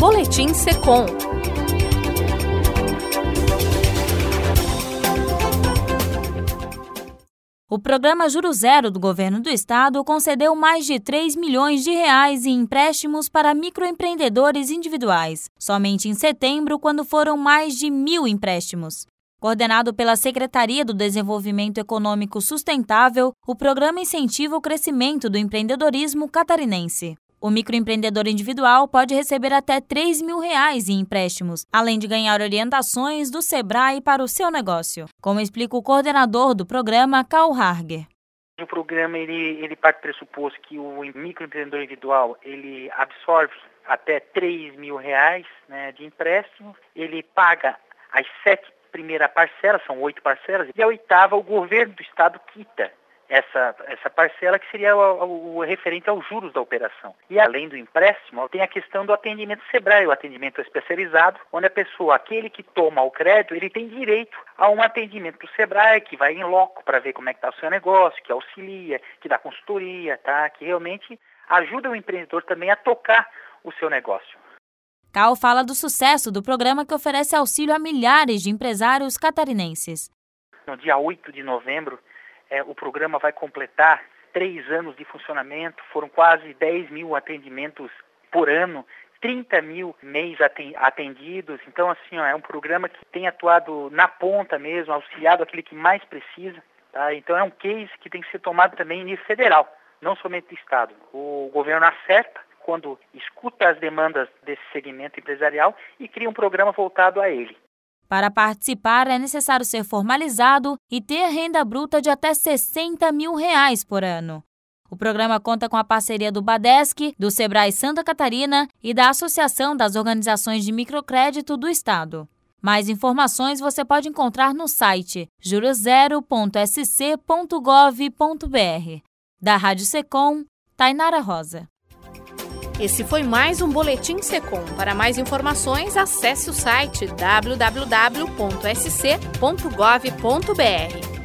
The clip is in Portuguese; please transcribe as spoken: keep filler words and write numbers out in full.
Boletim Secom. O programa Juro Zero do Governo do Estado concedeu mais de três milhões de reais em empréstimos para microempreendedores individuais, somente em setembro, quando foram mais de mil empréstimos. Coordenado pela Secretaria do Desenvolvimento Econômico Sustentável, o programa incentiva o crescimento do empreendedorismo catarinense. O microempreendedor individual pode receber até três mil reais em empréstimos, além de ganhar orientações do Sebrae para o seu negócio, como explica o coordenador do programa, Karl Harger. O programa ele, ele parte do pressuposto que o microempreendedor individual ele absorve até três mil reais, né, de empréstimo, ele paga as sete primeiras parcelas, são oito parcelas, e a oitava o governo do estado quita essa, essa parcela, que seria o, o referente aos juros da operação. E além do empréstimo, tem a questão do atendimento Sebrae, o atendimento especializado, onde a pessoa, aquele que toma o crédito, ele tem direito a um atendimento do Sebrae, que vai em loco para ver como é que está o seu negócio, que auxilia, que dá consultoria, tá? Que realmente ajuda o empreendedor também a tocar o seu negócio. Cal fala do sucesso do programa, que oferece auxílio a milhares de empresários catarinenses. No dia oito de novembro, É, o programa vai completar três anos de funcionamento, foram quase dez mil atendimentos por ano, trinta mil mês atendidos. Então, assim, ó, é um programa que tem atuado na ponta mesmo, auxiliado aquele que mais precisa. Tá? Então, é um case que tem que ser tomado também em nível federal, não somente do Estado. O governo acerta quando escuta as demandas desse segmento empresarial e cria um programa voltado a ele. Para participar, é necessário ser formalizado e ter renda bruta de até sessenta mil reais por ano. O programa conta com a parceria do Badesc, do Sebrae Santa Catarina e da Associação das Organizações de Microcrédito do Estado. Mais informações você pode encontrar no site juro zero ponto s c ponto gov ponto b r. Da Rádio Secom, Tainara Rosa. Esse foi mais um Boletim Secom. Para mais informações, acesse o site w w w ponto s c ponto gov ponto b r.